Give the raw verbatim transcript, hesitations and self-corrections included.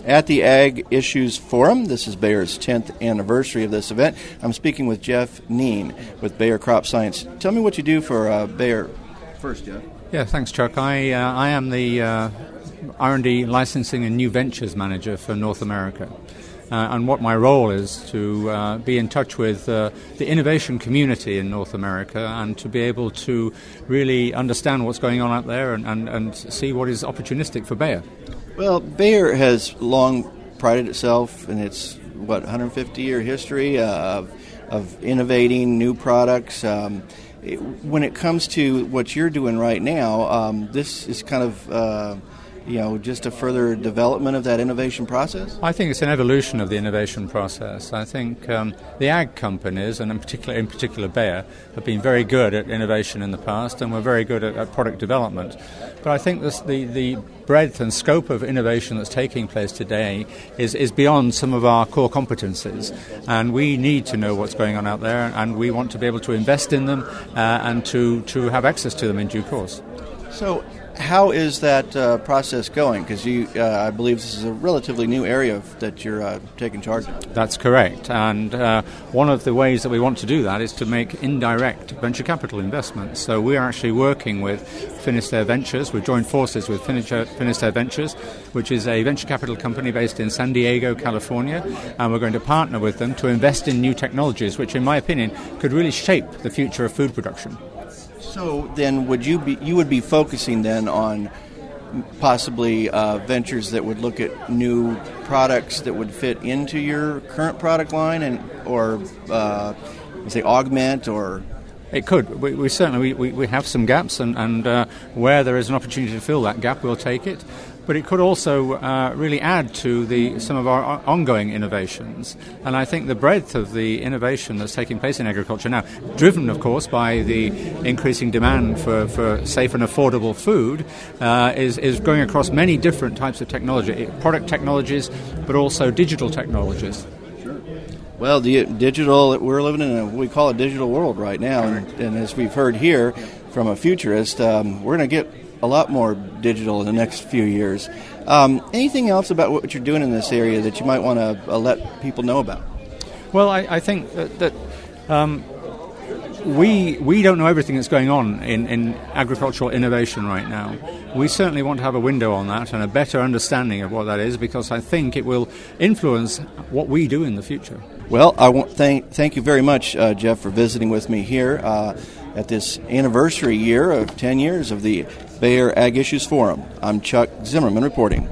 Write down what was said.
at the Ag Issues Forum. This is Bayer's tenth anniversary of this event. I'm speaking with Jeff Neen with Bayer Crop Science. Tell me what you do for uh, Bayer first, Jeff. Yeah, thanks, Chuck. I uh, I am the uh, R and D Licensing and New Ventures Manager for North America. Uh, and what my role is to uh, be in touch with uh, the innovation community in North America and to be able to really understand what's going on out there and, and, and see what is opportunistic for Bayer. Well, Bayer has long prided itself in its, what, one hundred fifty year history uh, of, of innovating new products. Um, it, when it comes to what you're doing right now, um, this is kind of... Uh, you know, just a further development of that innovation process? I think it's an evolution of the innovation process. I think um, the ag companies, and in particular, in particular Bayer, have been very good at innovation in the past, and we're very good at, at product development. But I think this, the, the breadth and scope of innovation that's taking place today is, is beyond some of our core competencies. And we need to know what's going on out there, and we want to be able to invest in them uh, and to, to have access to them in due course. So, how is that uh, process going? Because you, uh, I believe this is a relatively new area of, that you're uh, taking charge of. That's correct. And uh, one of the ways that we want to do that is to make indirect venture capital investments. So we are actually working with Finisterre Ventures. We've joined forces with Finisterre Ventures, which is a venture capital company based in San Diego, California. And we're going to partner with them to invest in new technologies, which, in my opinion, could really shape the future of food production. So then would you be you would be focusing then on possibly uh, ventures that would look at new products that would fit into your current product line and or uh, say augment or... It could. We, we certainly we, we have some gaps, and, and uh, where there is an opportunity to fill that gap, we'll take it. But it could also uh, really add to the some of our ongoing innovations. And I think the breadth of the innovation that's taking place in agriculture now, driven, of course, by the increasing demand for, for safe and affordable food, uh, is, is going across many different types of technology, product technologies, but also digital technologies. Well, the digital, we're living in a, what we call a digital world right now, and, and as we've heard here from a futurist, um, we're going to get a lot more digital in the next few years. Um, anything else about what you're doing in this area that you might want to uh, let people know about? Well, I, I think that, that um, we we don't know everything that's going on in, in agricultural innovation right now. We certainly want to have a window on that and a better understanding of what that is, because I think it will influence what we do in the future. Well, I want thank thank you very much, uh, Jeff, for visiting with me here uh, at this anniversary year of ten years of the Bayer Ag Issues Forum. I'm Chuck Zimmerman reporting.